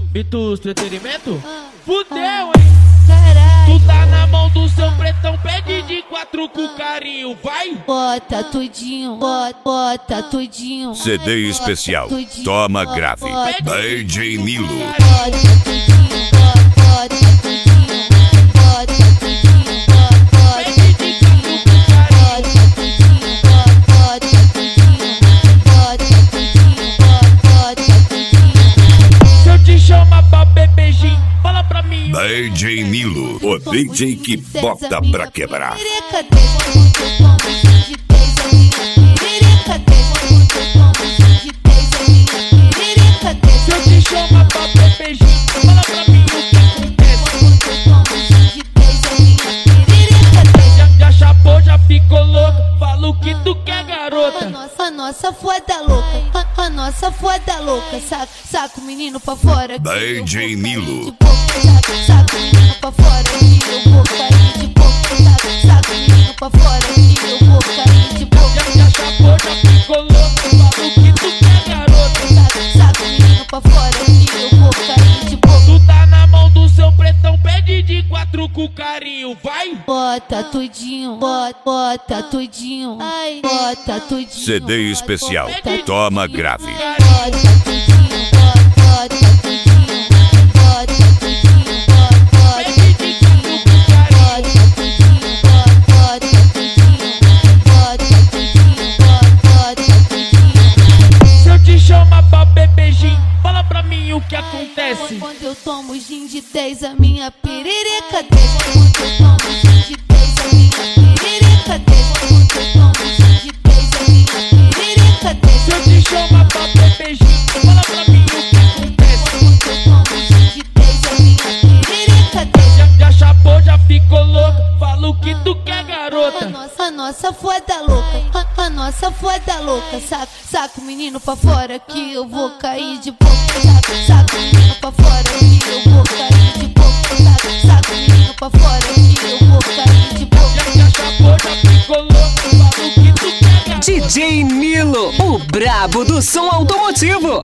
Mitos Entretenimento? Fudeu, hein? Caralho. Tu tá na mão do seu pretão, pede de 4 com carinho, vai! Bota tudinho, bota tudinho. CD especial. Toma grave. DJ Milo. Bota tudinho, bota tudinho, bota tudinho, bota tudinho, bota tudinho, bota tudinho, bota tudinho, bota tudinho. Se eu te chamar pra bebezinho, fala pra mim. DJ Milo, o DJ que bota pra quebrar. Perereca, deixa eu tomo de 10 a minha perereca, deixa eu tomo de 10 a minha perereca, deixa Se eu te chamar pra bebezinho, fala pra mim o que acontece. eu tomo de 10 a minha perereca, Já chapou, já ficou louco, fala o que tu quer, garota. a nossa foda louca, a nossa foda louca, saca o menino pra fora. DJ Milo. Saca o menino pra fora que eu vou cair de boca. Saca o menino pra fora que eu vou cair de boca. Já chapou, já ficou louco, fala o que tu quer, garota. Saca o menino pra fora que eu vou cair de boca. Tu tá na mão do seu pretão, pede de 4 com carinho, vai! Bota tudinho, bota tudinho, bota tudinho. CD especial. Toma grave. Bota tudinho, bota tudinho, bota tudinho, bota tudinho, bota tudinho, bota tudinho, bota tudinho, bota tudinho. Se eu te chamar pra bebezinho, fala pra mim o que acontece. Quando eu tomo gin de 10 a minha perereca deixa. Quando eu tomo gin de 10 a minha perereca deixa. Quando eu tomo gin de 10 a minha perereca deixa. Se eu te chamar pra bebezinho, fala pra mim o que acontece. Quando eu tomo gin de 10 a minha perereca deixa. Já chapou, já ficou louco, fala o que tu quer, garota. A nossa foda louca, a nossa foda louca. Saca o menino pra fora que eu vou cair de boca. Saca o menino pra fora que eu vou cair de boca. Saca o menino pra fora que eu vou cair de boca. Já chapou, já ficou louco, fala o que tu quer, garota. DJ Milo, o brabo do som automotivo.